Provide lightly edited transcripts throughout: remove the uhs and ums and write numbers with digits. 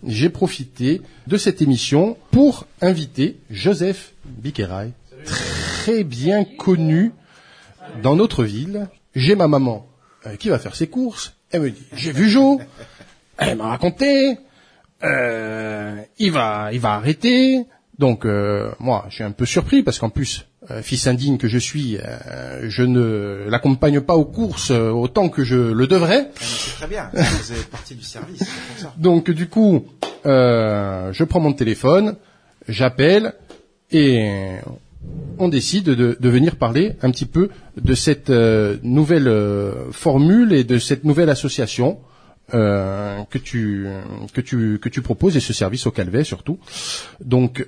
j'ai profité de cette émission pour inviter Joseph Biqueray, très bien connu dans notre ville. J'ai ma maman qui va faire ses courses. Elle me dit, j'ai vu Jo. Elle m'a raconté. Il va arrêter. Donc moi, je suis un peu surpris parce qu'en plus, fils indigne que je suis, je ne l'accompagne pas aux courses autant que je le devrais. C'est très bien. Vous êtes partie du service. C'est comme ça. Donc du coup, je prends mon téléphone, j'appelle et on décide de venir parler un petit peu de cette nouvelle formule et de cette nouvelle association que tu proposes et ce service au Calvet surtout. Donc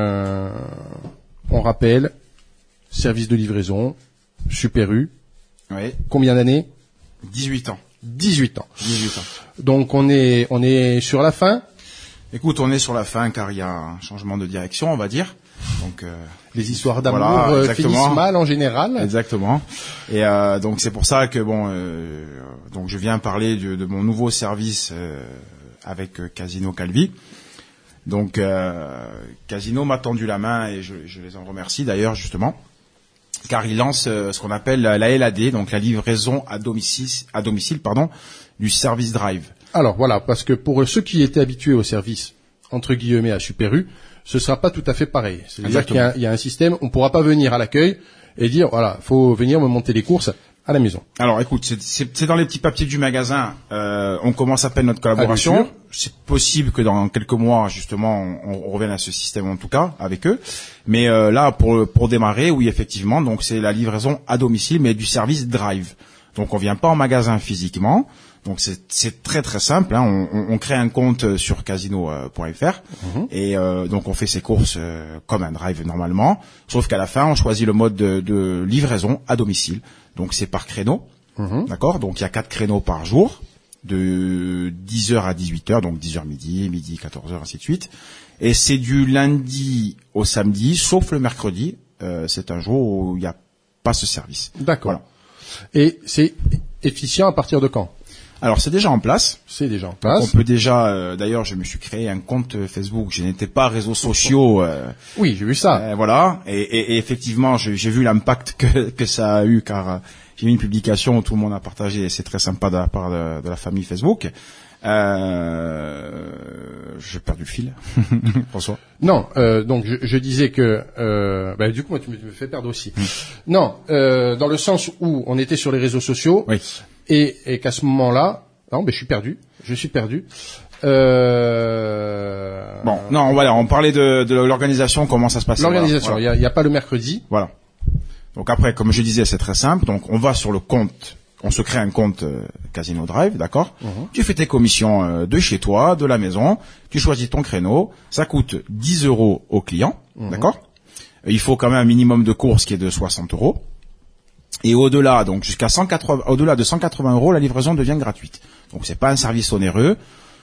on rappelle, service de livraison, Super U. Oui. Combien d'années? 18 ans. 18 ans. 18 ans. Donc on est sur la fin. Écoute, on est sur la fin car il y a un changement de direction, on va dire. Donc les histoires d'amour voilà, finissent mal en général. Exactement. Et donc c'est pour ça que donc je viens parler de mon nouveau service avec Casino Calvi. Donc Casino m'a tendu la main et je les en remercie d'ailleurs justement car il lance ce qu'on appelle la LAD, donc la livraison à domicile du service Drive. Alors voilà, parce que pour ceux qui étaient habitués au service entre guillemets à Super U, ce sera pas tout à fait pareil. C'est-à-dire qu'il y a un système, on pourra pas venir à l'accueil et dire voilà, faut venir me monter les courses à la maison. Alors écoute, c'est dans les petits papiers du magasin, on commence à peine notre collaboration. C'est possible que dans quelques mois justement on revienne à ce système en tout cas avec eux. Mais là pour démarrer, oui effectivement, donc c'est la livraison à domicile mais du service Drive. Donc on vient pas en magasin physiquement. Donc c'est très très simple, hein. On crée un compte sur casino.fr et donc on fait ses courses comme un drive normalement, sauf qu'à la fin on choisit le mode de livraison à domicile. Donc c'est par créneau, d'accord. Donc il y a 4 créneaux par jour de 10h à 18h, donc 10h midi 14h ainsi de suite. Et c'est du lundi au samedi, sauf le mercredi. C'est un jour où il n'y a pas ce service. D'accord. Voilà. Et c'est efficient à partir de quand? Alors c'est déjà en place. C'est déjà en place. Donc, on peut déjà. D'ailleurs, je me suis créé un compte Facebook. Je n'étais pas réseaux sociaux. Oui, j'ai vu ça. Voilà. Et effectivement, j'ai vu l'impact que ça a eu, car j'ai mis une publication où tout le monde a partagé. Et c'est très sympa de la part de la famille Facebook. J'ai perdu le fil, François. Non, donc je disais que du coup moi tu me fais perdre aussi. Non, dans le sens où on était sur les réseaux sociaux. Oui. Et qu'à ce moment-là, non, je suis perdu. Bon, non, voilà, on parlait de l'organisation, comment ça se passe. L'organisation, il y a pas le mercredi. Voilà. Donc après, comme je disais, c'est très simple. Donc on va sur le compte, on se crée un compte Casino Drive, d'accord. Tu fais tes commissions de chez toi, de la maison. Tu choisis ton créneau. Ça coûte 10 € au client, d'accord. Il faut quand même un minimum de course qui est de 60 €. Et au-delà, donc au-delà de 180 €, la livraison devient gratuite. Donc c'est pas un service onéreux.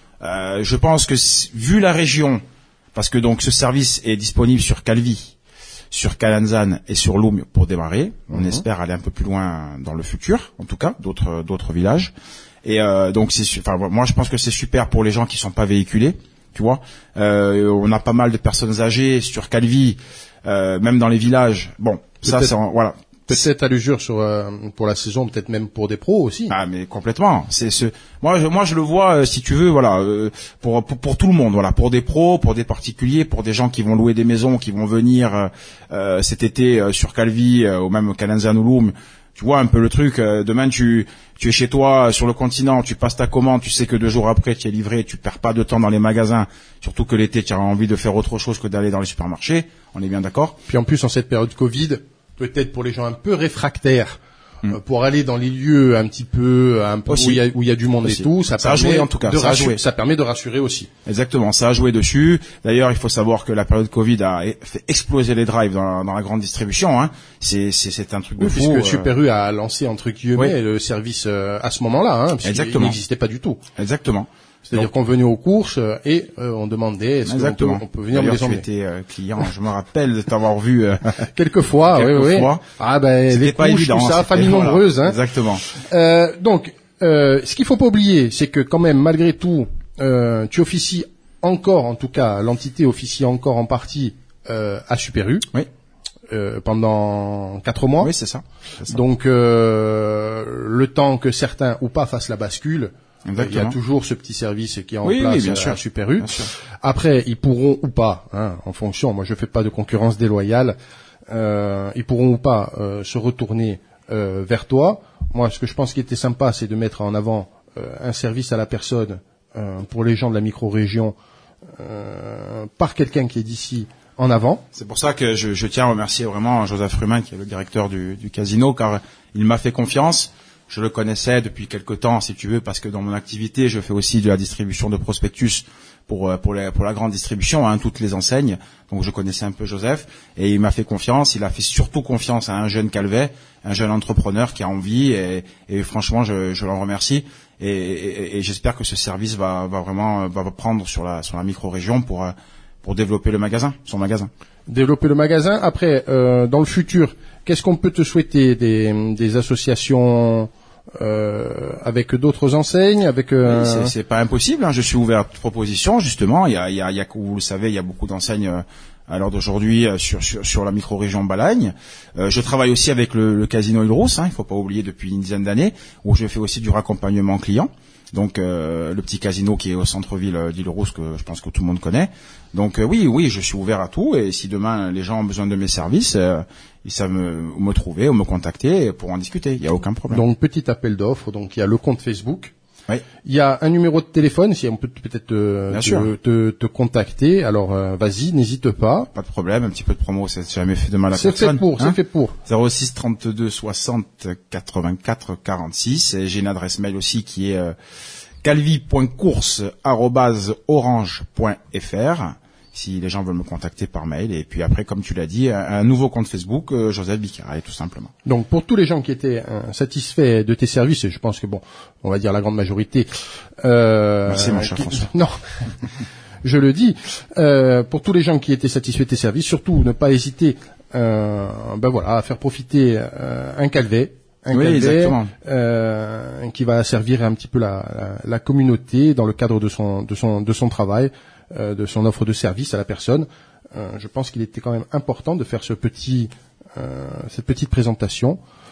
Je pense que vu la région, parce que donc ce service est disponible sur Calvi, sur Calanzane et sur Loum pour démarrer. On espère aller un peu plus loin dans le futur, en tout cas, d'autres villages. Et donc moi je pense que c'est super pour les gens qui sont pas véhiculés, tu vois. On a pas mal de personnes âgées sur Calvi, même dans les villages. Bon, ça c'est voilà. Peut-être à l'usure pour la saison, peut-être même pour des pros aussi. Ah mais complètement. Moi je le vois si tu veux voilà pour tout le monde voilà, pour des pros, pour des particuliers, pour des gens qui vont louer des maisons, qui vont venir cet été sur Calvi ou même Calanzane ou Loum. Tu vois un peu le truc, demain tu es chez toi sur le continent, tu passes ta commande, tu sais que 2 jours après tu es livré, tu perds pas de temps dans les magasins, surtout que l'été tu as envie de faire autre chose que d'aller dans les supermarchés, on est bien d'accord. Puis en plus en cette période Covid, peut-être pour les gens un peu réfractaires, pour aller dans les lieux un peu où il y a du monde aussi. Et tout, ça permet joué en tout cas, ça permet de rassurer aussi. Exactement, ça a joué dessus. D'ailleurs, il faut savoir que la période Covid a fait exploser les drives dans la grande distribution, hein. C'est un truc de fou. Puisque Super U a lancé entre guillemets le service à ce moment-là, hein, exactement. Il n'existait pas du tout. Exactement. C'est-à-dire qu'on venait aux courses et on demandait est-ce qu'on peut venir me les emmener. Tu étais client, je me rappelle de t'avoir vu quelquefois. Oui. Ah les pas couches, évident, tout ça, famille nombreuse. Hein. Exactement. Donc, ce qu'il faut pas oublier, c'est que quand même malgré tout, tu officies encore, en tout cas, l'entité officie encore en partie à Super U. Oui. Pendant 4 mois. Oui, c'est ça. Donc le temps que certains ou pas fassent la bascule, Exactement. il y a toujours ce petit service qui est en Oui, place bien sûr. à Super U. Bien sûr. Après, ils pourront ou pas, en fonction. Moi, je fais pas de concurrence déloyale. Ils pourront ou pas se retourner vers toi. Moi, ce que je pense qui était sympa, c'est de mettre en avant un service à la personne pour les gens de la micro-région par quelqu'un qui est d'ici en avant. C'est pour ça que je tiens à remercier vraiment Joseph Rumin, qui est le directeur du casino, car il m'a fait confiance. Je le connaissais depuis quelque temps, si tu veux, parce que dans mon activité, je fais aussi de la distribution de prospectus pour la grande distribution, toutes les enseignes. Donc je connaissais un peu Joseph, et il m'a fait confiance. Il a fait surtout confiance à un jeune Calvet, un jeune entrepreneur qui a envie, et franchement, je l'en remercie. Et j'espère que ce service va prendre sur la micro-région pour développer son magasin. Développer le magasin. Après, dans le futur, qu'est-ce qu'on peut te souhaiter? Des associations avec d'autres enseignes, avec c'est pas impossible, je suis ouvert à toute proposition, justement. Il y a, vous le savez, il y a beaucoup d'enseignes à l'heure d'aujourd'hui sur la micro-région Balagne. Je travaille aussi avec le casino Île-Rousse, il faut pas oublier, depuis une dizaine d'années, où je fais aussi du raccompagnement client. Donc le petit casino qui est au centre-ville d'Île-Rousse, que je pense que tout le monde connaît. Donc oui, je suis ouvert à tout, et si demain les gens ont besoin de mes services, ils savent me trouver ou me contacter pour en discuter, il y a aucun problème. Donc petit appel d'offres, donc il y a le compte Facebook. Oui. Il y a un numéro de téléphone, si on peut peut-être te contacter. Alors vas-y, n'hésite pas. Pas de problème, un petit peu de promo, c'est jamais fait de mal à personne. C'est fait pour. 06 32 60 84 46, et j'ai une adresse mail aussi qui est calvi.course@orange.fr, si les gens veulent me contacter par mail. Et puis après, comme tu l'as dit, un nouveau compte Facebook, Joseph Biqueray, tout simplement. Donc pour tous les gens qui étaient satisfaits de tes services, et je pense que on va dire la grande majorité. Merci mon cher François. Non, je le dis. Pour tous les gens qui étaient satisfaits de tes services, surtout ne pas hésiter, à faire profiter un Calvet. Exactement. Qui va servir un petit peu la communauté dans le cadre de son travail, de son offre de service à la personne. Je pense qu'il était quand même important de faire cette petite présentation.